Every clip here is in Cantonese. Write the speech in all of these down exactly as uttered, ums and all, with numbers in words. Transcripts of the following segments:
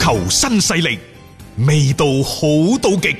球新勢力，味道好到極。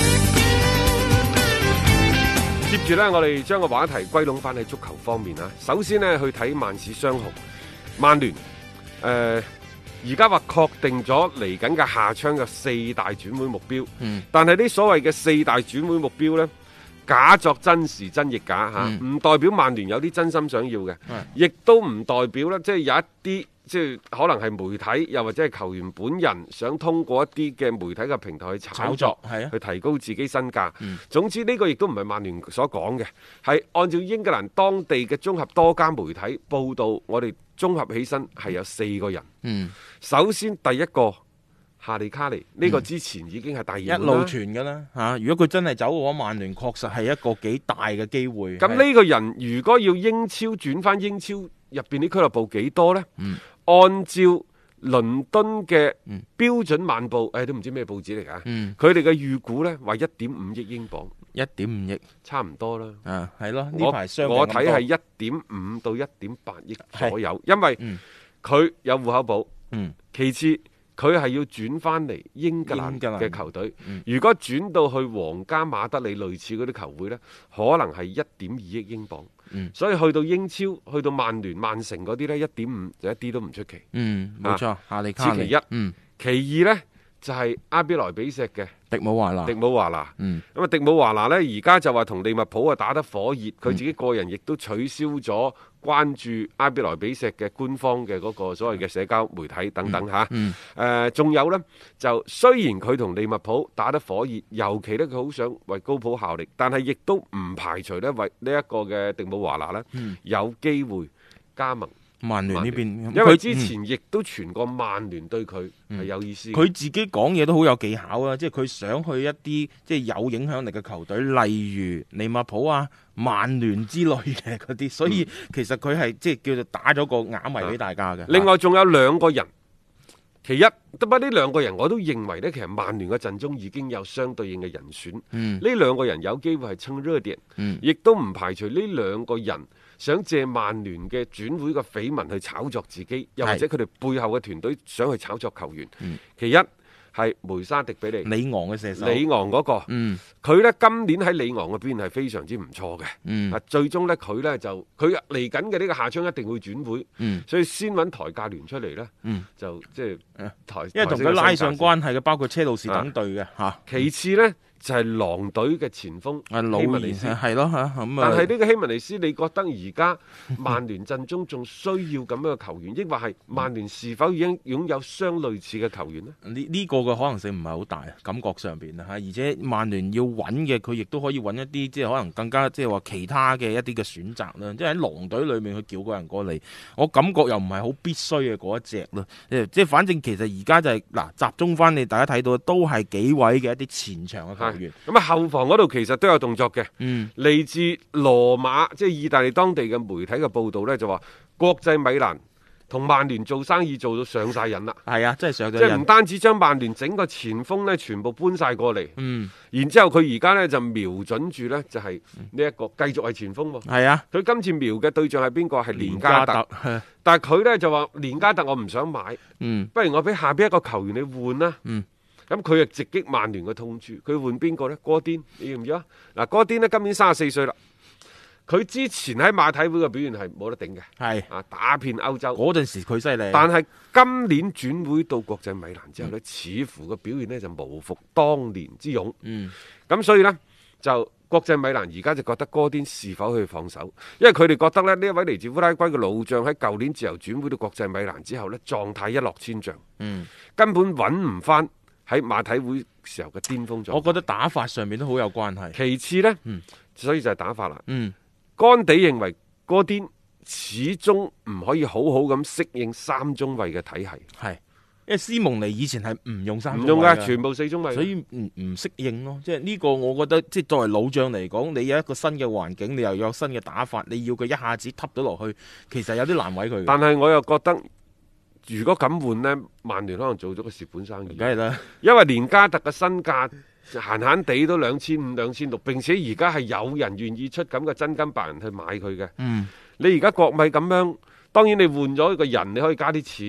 接住呢，我哋將個話題歸攏翻喺足球方面啊。首先呢，去睇曼市雙雄，曼聯誒，而家話確定咗嚟緊嘅夏窗嘅四大轉會目標。嗯，但係呢所謂嘅四大轉會目標呢，假作真時真亦假嚇，唔、嗯、代表曼聯有啲真心想要嘅，亦、嗯、都唔代表呢，即係有一啲即係可能係媒體又或者係球員本人想通過一啲嘅媒體嘅平台去炒作， 炒作， 去提高自己身價。 嗯、 總之呢個亦都唔係曼聯所講嘅，係按照英格蘭當地嘅綜合多家媒體報道，我哋綜合起身係有四個人。嗯，首先第一個。夏利卡尼呢、這個之前已經係大熱、 嗯、一路傳㗎啦嚇，如果佢真係走嘅話，曼聯確實係一個幾大嘅機會。 咁呢個人如果要英超轉翻英超入邊啲俱樂部幾多呢？嗯、按照倫敦嘅標準晚報，誒、嗯哎、都唔知咩報紙嚟㗎。佢哋嘅預估呢話一點五億英鎊， 一點五億差唔多啦。 啊，係咯，呢排相我睇係一點五到一點八億左右，因為佢有戶口簿。嗯，其次。佢係要轉翻嚟英格蘭嘅球隊，嗯、如果轉到去皇家馬德里類似嗰啲球會呢，可能係一點二億英鎊。嗯、所以去到英超，去到曼聯、曼城嗰啲呢，一點五就一啲都唔出奇。 嗯，冇錯，夏利卡尼。 此其一。嗯，其二呢，就係、是、阿比萊比錫嘅迪姆華拿。 迪姆華拿。 嗯， 咁啊，迪姆華拿呢，而家就話同利物浦啊打得火熱，佢、嗯、自己個人亦都取消咗關注阿比萊比錫嘅官方嘅嗰個所謂嘅社交媒體等等嚇，誒、嗯，仲、嗯呃、有呢，就雖然佢同利物浦打得火熱，尤其呢，佢好想為高普效力，但係亦都唔排除呢，為呢一個嘅迪姆華拿呢，嗯、有機會加盟曼聯呢邊， 因為之前亦都傳過曼聯對佢係有意思。 佢、嗯、自己講嘢都好有技巧啊，即係佢想去一啲即係有影響力嘅球隊，例如利物浦啊、曼聯之類嘅嗰啲，所以其實佢係即係叫做打咗個啞謎俾大家嘅、啊。 另外仲有兩個人，其一，不過呢兩個人我都認為呢，其實曼聯嘅陣中已經有相對應嘅人選。呢、嗯、兩個人有機會係蹭熱點，亦、嗯、都唔排除呢兩個人想借曼聯嘅轉會嘅緋聞去炒作自己，又或者佢哋背後嘅團隊想去炒作球員。嗯、其一係梅沙迪比利， 里昂嘅射手， 里昂嗰、那個，佢、嗯、呢今年喺里昂嘅表現係非常之唔錯嘅。啊、嗯，最終呢，佢呢就佢嚟緊嘅呢個夏窗一定會轉會，嗯、所以先揾台價聯出嚟呢，嗯、就即係台， 因為同佢拉上關係嘅包括車路士等隊嘅嚇。 其次呢。就係、是、狼隊嘅前鋒希文尼斯， 係咯嚇咁啊！ 但係呢個希文尼斯，你覺得而家曼聯陣中仲需要咁樣嘅球員，抑或係曼聯是否已經擁有相類似嘅球員呢？ 呢呢、呢個嘅可能性唔係好大，感覺上邊啊嚇，而且曼聯要揾嘅，佢亦都可以揾一啲即係可能更加即係話其他嘅一啲嘅選擇啦。即係喺狼隊裏面去叫個人過嚟，我感覺又唔係好必須嘅嗰一隻咯。即係反正其實而家就係、是、嗱集中翻你大家睇到都係幾位嘅一啲前場嘅球員。 咁啊，後防嗰度其實都有動作嘅。嗯，嚟自羅馬，即係意大利當地嘅媒體嘅報道呢，就話國際米蘭同曼聯做生意做到上晒癮啦。係啊，真係上咗癮。即係唔單止將曼聯整個前鋒呢全部搬晒過嚟。嗯，然之後佢而家呢就瞄準住呢，就係呢一個繼續係前鋒喎。係啊，佢今次瞄嘅對象係邊個？係連加特。但係佢呢就話連加特我唔想買。嗯，不如我俾下邊一個球員你換啦。嗯。咁佢又直擊曼聯嘅痛處，佢換邊個呢？哥甸，你要唔要啊？嗱，哥甸呢今年三十四歲啦，佢之前喺馬體會嘅表現係冇得頂嘅，係啊，打遍歐洲嗰陣時佢犀利， 但係今年轉會到國際米蘭之後呢、嗯，似乎個表現呢就無復當年之勇。嗯，咁所以呢，就國際米蘭而家就覺得哥甸是否去放手，因為佢哋覺得咧呢一位嚟自烏拉圭嘅老將喺舊年自由轉會到國際米蘭之後呢，狀態一落千丈，嗯，根本揾唔翻喺馬體會時候嘅巔峰狀態。 我覺得打法上面都好有關係。 其次呢，嗯、所以就係打法啦。 嗯， 干地認為哥甸始終唔可以好好咁適應三中衛嘅體系。 係，因為斯蒙尼以前係唔用三中衛， 唔用噶，全部四中衛， 所以唔唔適應咯。即係呢個，我覺得即係作為老將嚟講，你有一個新嘅環境，你又有新嘅打法，你要佢一下子揼到落去，其實有啲難為佢。 但係我又覺得，如果咁換呢，曼聯可能做咗個蝕本生意。 梗係啦， 因為連加特嘅身價閒閒地都兩千五、兩千六，並且而家係有人願意出咁嘅真金白銀去買佢嘅。嗯，你而家國米咁樣，當然你換咗一個人，你可以加啲錢，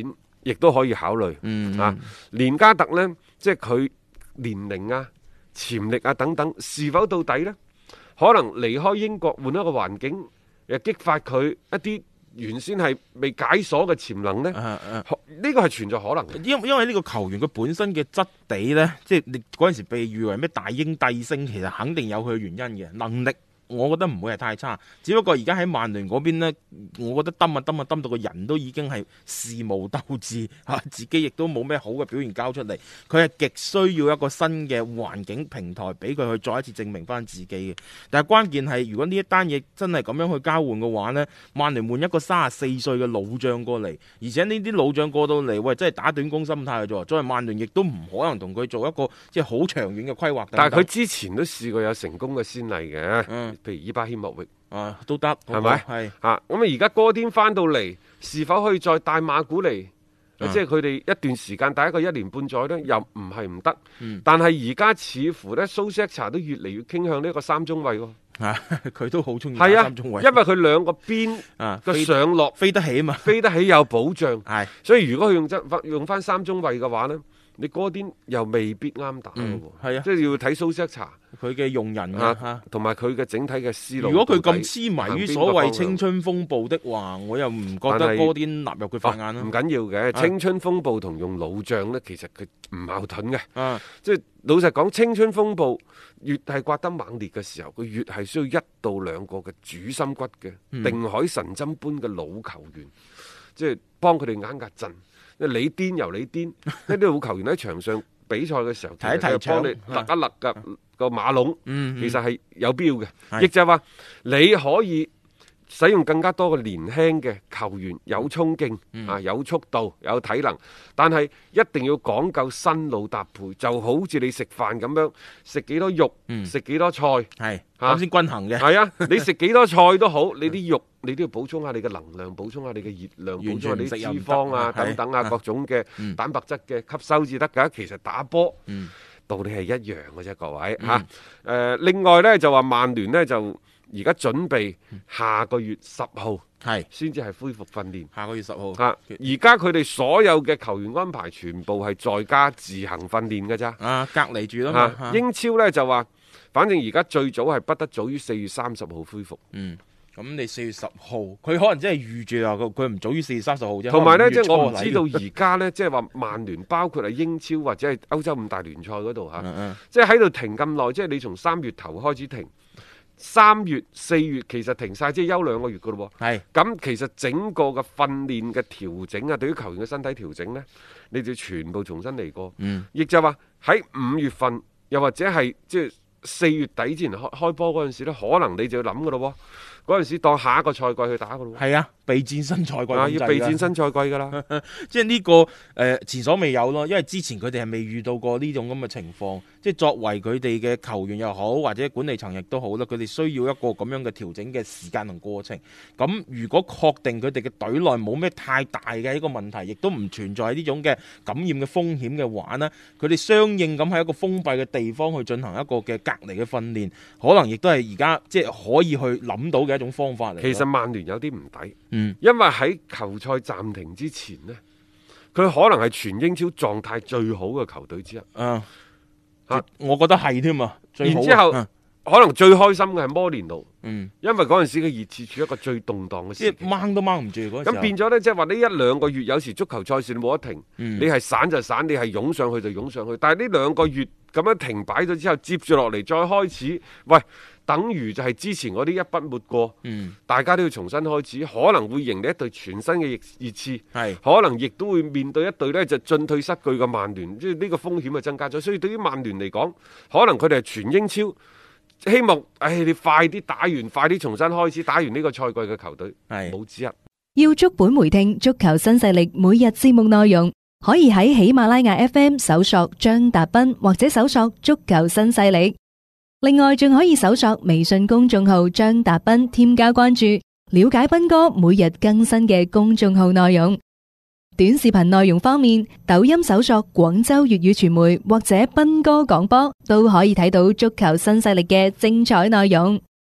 亦都可以考慮。 嗯啊，連加特呢，即係佢年齡啊、潛力啊等等，是否到底呢？可能離開英國換一個環境，又激發佢一啲原先係未解鎖嘅潛能呢？呢、啊啊、個係存在可能嘅。 因因為呢個球員佢本身嘅質地呢，即係你嗰陣時被譽為咩大英帝星，其實肯定有佢嘅原因嘅，能力。我覺得唔會係太差，只不過而家喺曼聯嗰邊呢，我覺得揼啊揼啊揼到個人都已經係事無鬥志嚇，自己亦都冇咩好嘅表現交出嚟。佢係極需要一個新嘅環境平台俾佢去再一次證明翻自己嘅。但係關鍵係，如果呢一單嘢真係咁樣去交換嘅話呢，曼聯換一個三十四歲嘅老將過嚟，而且呢啲老將過到嚟，喂，真係打短工心態嘅啫。作為曼聯亦都唔可能同佢做一個即係好長遠嘅規劃。 但係佢之前都試過有成功嘅先例嘅。嗯譬如伊巴謙莫域啊，都得係咪？係啊，咁啊而家哥甸翻到嚟，是否可以再帶馬古嚟？啊、即係佢哋一段時間，第一個一年半載呢，又唔係唔得。嗯、但係而家似乎呢，蘇斯查都越嚟越傾向呢一個三中衛喎。啊， 佢都好中意三中衛，因為佢兩個邊啊個上落飛得起啊嘛， 飛得起有保障。係， 所以如果佢用真用翻三中衛嘅話呢，你哥甸又未必啱打嘅喎。係、嗯、啊，即係要睇蘇斯查佢嘅用人啊， 同埋佢嘅整體嘅思路。 如果佢咁痴迷於所謂青春風暴的話，我又唔覺得哥甸納入佢法眼啦。唔緊要嘅，青春風暴同用老將呢，其實佢唔矛盾嘅。啊，即係老實講，青春風暴越係刮得猛烈嘅時候，佢越係需要一到兩個嘅主心骨嘅、嗯、定海神針般嘅老球員，即係幫佢哋壓壓陣。你癲由你癲，一啲老球員喺場上比賽嘅時候，睇一睇幫你勒一勒嘅個馬籠，嗯嗯、其實係有必要嘅。亦就係話你可以使用更加多嘅年輕嘅球員，有衝勁、嗯、啊，有速度，有體能，但係一定要講究新老搭配，就好似你食飯咁樣，食幾多肉，食幾、嗯、多菜，係咁先均衡嘅。 係啊，你食幾多菜都好，你啲肉你都要補充下你嘅能量，補充下你嘅熱量，補充下你啲脂肪啊等等啊各種嘅蛋白質嘅吸收至得㗎。其實打波、嗯、道理係一樣嘅啫，各位嚇。誒、嗯呃，另外呢，就話曼聯呢就。而家準備下個月十號係先至係恢復訓練。 下個月十號啊，而家佢哋所有嘅球員安排全部係在家自行訓練嘅咋。 啊，隔離住咯嘛。 啊、英超呢就話，反正而家最早係不得早於四月三十號恢復。 嗯，咁你四月十號，佢可能真係預住啊，佢唔早於四月三十號啫。 同埋呢，即係我唔知道而家呢，即係話曼聯包括係英超或者係歐洲五大聯賽嗰度嚇，嗯嗯即係喺度停咁耐，即係你從三月頭開始停。三月、四月其實停晒，即係休兩個月噶咯喎。係咁，其實整個嘅訓練嘅調整啊，對於球員嘅身體調整呢，你就全部重新嚟過。嗯，亦就話喺五月份，又或者係即係四月底之前開開波嗰陣時咧，可能你就要諗噶咯喎。嗰陣時當下一個賽季去打噶咯喎。係啊，備戰新賽季。啊，要備戰新賽季噶啦。 即係呢個誒、呃、前所未有咯，因為之前佢哋係未遇到過呢種咁嘅情況。即係作為佢哋嘅球員又好，或者管理層亦都好啦，佢哋需要一個咁樣嘅調整嘅時間同過程。咁如果確定佢哋嘅隊內冇咩太大嘅一個問題，亦都唔存在呢種嘅感染嘅風險嘅話呢，佢哋相應咁喺一個封閉嘅地方去進行一個嘅隔離嘅訓練，可能亦都係而家即係可以去諗到嘅一種方法嚟。 其實曼聯有啲唔抵，嗯，因為喺球賽暫停之前呢，佢可能係全英超狀態最好嘅球隊之一。 嗯。啊，我覺得係添啊！ 然之後、啊、可能最開心嘅係摩連奴，嗯，因為嗰陣時嘅熱刺處於一個最動盪嘅時期， 掹都掹唔住嗰陣時。 咁變咗呢，即係話呢一兩個月，有時足球賽事冇得停，嗯、你係散就散，你係湧上去就湧上去。但係呢兩個月咁樣停擺咗之後，接住落嚟再開始，喂，等於就係之前嗰啲一筆抹過，嗯、大家都要重新開始，可能會迎嚟一隊全新嘅熱刺，係可能亦都會面對一隊呢就進退失據嘅曼聯，即係呢個風險就增加咗。所以對於曼聯嚟講，可能佢哋係全英超希望，唉，你快啲打完，快啲重新開始打完呢個賽季嘅球隊，係冇之一。 要足本回聽足球新勢力每日節目內容，可以喺喜馬拉雅 F M 搜索張達斌，或者搜索足球新勢力。另外，仲可以搜索微信公眾號張達斌，添加關注，了解斌哥每日更新嘅公眾號內容。短視頻內容方面，抖音搜索廣州粵語傳媒或者斌哥廣播，都可以睇到足球新勢力嘅精彩內容。